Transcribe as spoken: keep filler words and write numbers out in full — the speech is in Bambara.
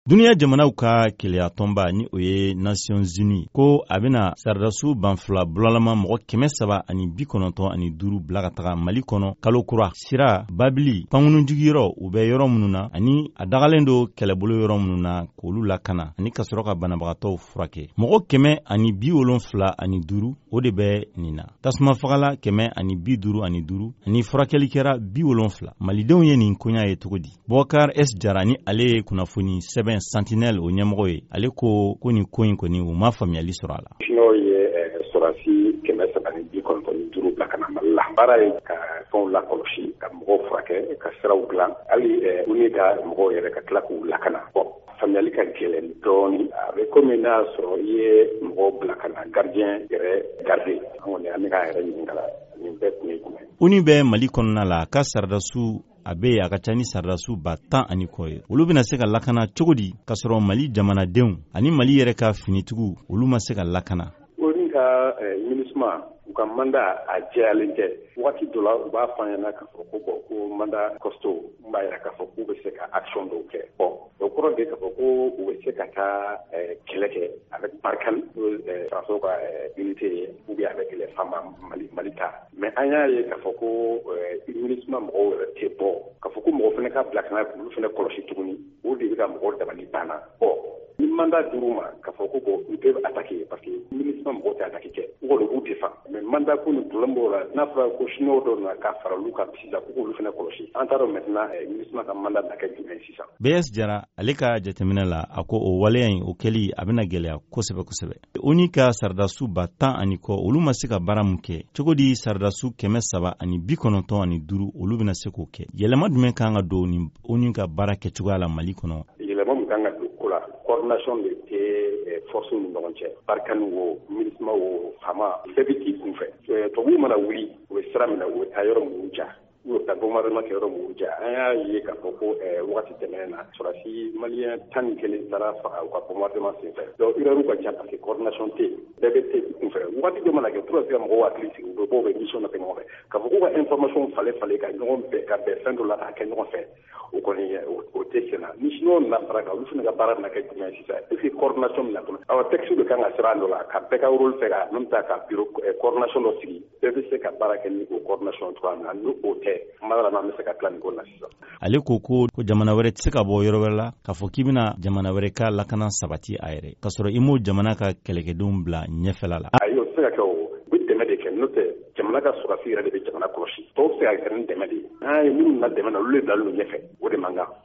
Duniya jamanaw ka keleya tɔnba ni o ye Nations Unies ko a bena sardasu banfila bulalama mɔgɔ kɛmɛ saba ani bi kɔnɔntɔn ani duuru bila ka taga Mali kɔnɔ kalo kura. Sira, Babili, pankununjigiyɔrɔ u bɛ yɔrɔ minnu na ani a dagalen do kɛlɛbolo yɔrɔ minnu na k'olu lakana ani ka sɔrɔ ka banabagatɔw furakɛ. Mɔgɔ kɛmɛ ani bi wolonfila ani duuru o de bɛ nin na. Tasuma fagala kɛmɛ ani bi duuru ani duuru ani furakɛli kɛra bi wolonfila. Malidenw ye nin koɲa ye cogo di? Bokar S. Jara ni ale ye kunnafoni sɛbɛn Sentinelle o ɲɛmɔgɔ ye, ale ko ko nin ko in kɔni u ma faamuyali sɔrɔ a la. N'o ye sɔrɔdasi kɛmɛ saba ni bi kɔnɔntɔn ni duuru bila ka na Mali la. Baara ye ka fɛnw lakɔlɔsi, ka mɔgɔw furakɛ, ka siraw dilan, hali u ni ka mɔgɔw yɛrɛ ka tila k'u lakana. Bon, faamuyali ka gɛlɛn dɔɔni. A bɛ komi n'a sɔrɔ i ye mɔgɔw bila ka na gardien yɛrɛ garder. An kɔni an bɛ k'a yɛrɛ ɲininka nin bɛɛ kun ye jumɛn? U ni bɛ Mali kɔnɔna la ka sardasu a be a ka ca ni sardasu ba tan ani kɔ ye. Olu bena se ka lakana cogo di ka sɔrɔ Mali jamanadenw ani Mali yɛrɛ ka finitigiw olu ma se ka lakana? O ni ka MINUSMA u ka manda a jɛyalen tɛ. Waati dɔ la u b'a fɔ an ɲɛna k'a fɔ ko bon ko manda costaud min b'a yira k'a fɔ k'u bɛ se ka action dɔw kɛ. Bon, o kɔrɔ de k'a fɔ ko u bɛ se ka taa kɛlɛ kɛ avec Barkhane faransiw ka unité ye ou bien avec les femmes Mali Mali ta. Mais an y'a ye k'a fɔ ko MINUSMA mɔgɔw yɛrɛ tɛ bɔ. K'a fɔ ko mɔgɔ fana ka bila kana k'olu fana kɔlɔsi tuguni o de bɛ ka mɔgɔw dabali banna. Bon, ni mandat dir'u ma k'a fɔ ko bon u tɛ attaquer parce que MINUSMA mɔgɔw tɛ attaquer kɛ. U kɔni b'u défend. Mais mandat ko ni problème b'o la n'a fɔra ko chinois dɔw na ka fara olu ka sisan ko k'olu fana kɔlɔsi. An t'a dɔn maintenant MINUSMA ka mandat bɛ kɛ jumɛn sisan. B S Jara ale ka jateminɛ la a ko o waleya in o kɛli a bena gɛlɛya kosɛbɛ kosɛbɛ. O ni ka sardasu ba tan ani kɔ olu ma se ka baara mun kɛ cogo di sardasu kɛmɛ saba ani bi kɔnɔntɔn ani duuru olu bena se k'o kɛ? Yɛlɛma jumɛn kan ka don ni o ni ka baara kɛcogoya la Mali kɔnɔ? Yɛlɛma min kan ka don ko la coordination de tɛ force ni ɲɔgɔn cɛ. Barkhane wo, MINUSMA wo, Fama bɛɛ bɛ k'i kun fɛ. Tubabuw mana wuli u bɛ sira minɛ u bɛ taa yɔrɔ minnu ja. U bɛ taa bombardement kɛ yɔrɔ minnu ja. An y'a ye k'a fɔ ko wagati tɛmɛnen na sɔrɔdasi malien tan ni kelen taara faga u ka bombardement senfɛ. Donc erreur ka ca parce que coordination tɛ yen. Bɛɛ bɛ t'u kun fɛ. Wagati dɔ mana kɛ pour que mɔgɔw hakili sigi u bɛ bɔ u bɛ mission dɔ kɛ ɲɔgɔn fɛ. K'a fɔ k'u ka information falen falen ka ɲɔgɔn bɛn ka bɛn fɛn dɔ la k'a kɛ ɲɔgɔn fɛ. O kɔni o tɛ senna. Ni chinois na fara kan olu fana ka baara bɛna kɛ jumɛn sisan? Est ce que coordination bɛna kɔnɔ? Awɔ texte de kan ka sira dɔ la ka bɛɛ ka rôle fɛ ka même temps ka bureau coordination dɔ sigi. Bɛɛ bɛ se ka baara kɛ ni o coordination cogoya min na. N'o tɛ kuma dɔ la an bɛ se ka tila nin ko la sisan. Ale ko ko jamana wɛrɛ tɛ se ka bɔ yɔrɔ wɛrɛ la k'a fɔ k'i bɛna jamana wɛrɛ ka lakana sabati a yɛrɛ k'a sɔrɔ i m'o jamana ka kɛlɛkɛdenw bila ɲɛfɛla la. Ayi o tɛ se ka kɛ o. U bɛ dɛmɛ de kɛ n'o tɛ jamana ka sɔrɔdasi yɛrɛ de bɛ jamana kɔlɔsi. Tɔw bɛ se ka kɛ ni dɛmɛ de ye. An ye minnu na dɛmɛ na olu de bilalen don ɲɛfɛ o de man kan.